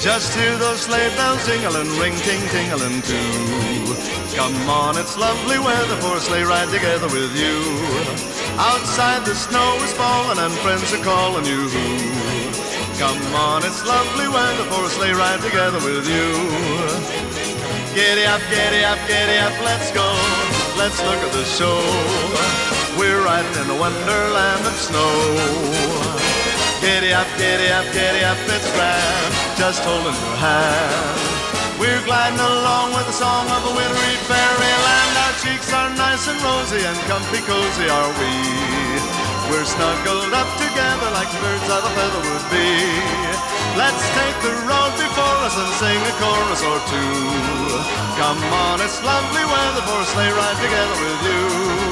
Just hear those sleigh bells jingling, ring, ting, tingling too. Come on, it's lovely weather for a sleigh ride together with you. Outside the snow is falling and friends are calling you. Come on, it's lovely weather for a sleigh ride together with you. Giddy up, giddy up, giddy up, let's go. Let's look at the show. We're riding in a wonderland of snow. Giddy up, giddy up, giddy up, it's grand, just holding your hand. We're gliding along with the song of a wintry fairyland. Our cheeks are nice and rosy and comfy cozy are we. We're snuggled up together like birds of a feather would be. Let's take the road before us and sing a chorus or two. Come on, it's lovely weather for a sleigh ride together with you.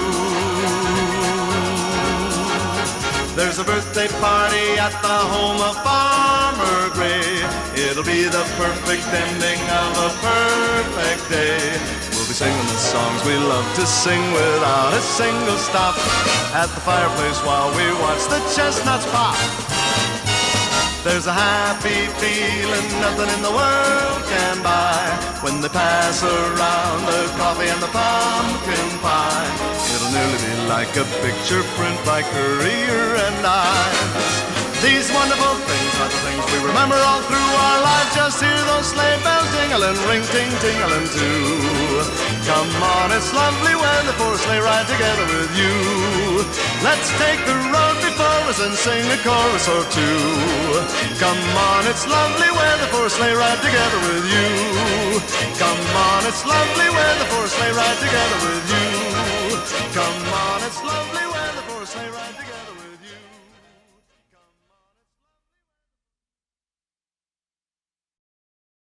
There's a birthday party at the home of Farmer Gray. It'll be the perfect ending of a perfect day. We'll be singing the songs we love to sing without a single stop at the fireplace while we watch the chestnuts pop. There's a happy feeling nothing in the world can buy when they pass around the coffee and the pumpkin pie. It'll nearly be like a picture print by Currier and Ives. These wonderful things are the things we remember all through our lives. Just hear those sleigh bells jingling, ring, ting, tingling too. Come on, it's lovely weather for a sleigh ride together with you. Let's take the road before us and sing a chorus or two. Come on, it's lovely weather for a sleigh ride together with you. Come on, it's lovely weather for a sleigh ride together with you. Come on, it's lovely weather for a sleigh ride together.